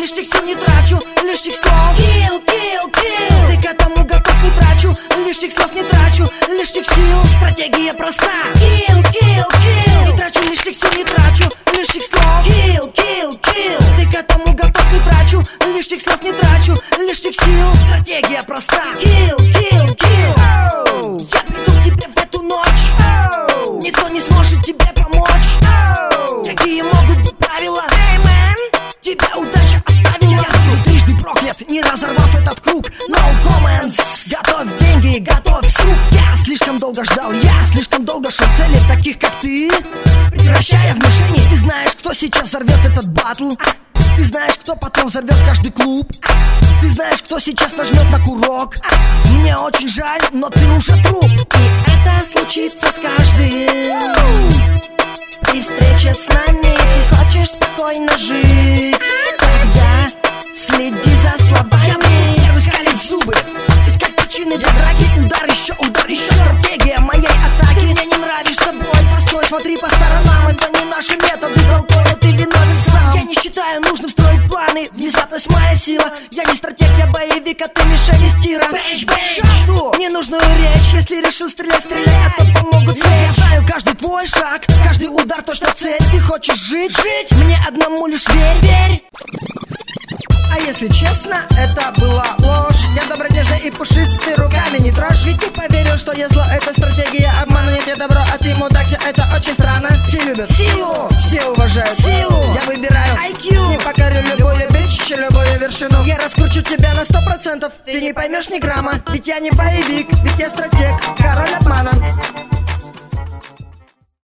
лишних сил не трачу, лишних слов. Kill, kill, kill. Ты к этому готов, не трачу, лишних слов не трачу, лишних сил. Стратегия проста. Kill, kill, kill. Не трачу лишних сил, не трачу, лишних слов. Kill, kill, kill. Ты к этому готов, не трачу, лишних слов не трачу, лишних сил. Стратегия проста. Kill, kill, kill. Oh. Я приду к тебе в эту ночь. Oh. Никто не сможет тебе помочь. Oh. Какие могут быть правила? Hey, man. Тебя удача оставила. Я буду трижды проклят, не разорвав этот круг. No comments. Готовь деньги, готовь суп. Я слишком долго ждал, я слишком долго шел цели таких, как ты. Прекращая в мишени. Ты знаешь, кто сейчас взорвет этот батл. Ты знаешь, кто потом взорвет каждый клуб. Ты знаешь, кто сейчас нажмет на курок. Мне очень жаль, но ты уже труп. И это случится с каждым. При встрече с нами ты хочешь спокойно жить. Тогда следи за словами. Я буду первый скалить зубы, искать причины для драки. Удар еще, стратегия моей атаки. Ты мне не нравишься, бой, постой, смотри по сторонам. Это не наши методы, толкой, но ты виновен сам. Я не считаю нужным строить планы, внезапность моя сила. Я не стратег, я боевик, а ты мишень из тира. Бэйдж, бэйдж, ненужную речь. Если решил стрелять, стреляй, а то помогут свеч. Я знаю каждый твой шаг, каждый удар точно цель. Ты хочешь жить, мне одному лишь верь, верь. А если честно, это была ложь. Я добрый, нежный и пушистый, руками не трожь. Ведь ты поверил, что я зло, это стратегия обмана. Нет, я добро, а ты мудак, все это очень странно. Все любят силу, все уважают силу. Я выбираю IQ, не покорю любую бич, любую вершину. Я раскручу тебя на 100%, ты не поймешь ни грамма. Ведь я не боевик, ведь я стратег, король обмана.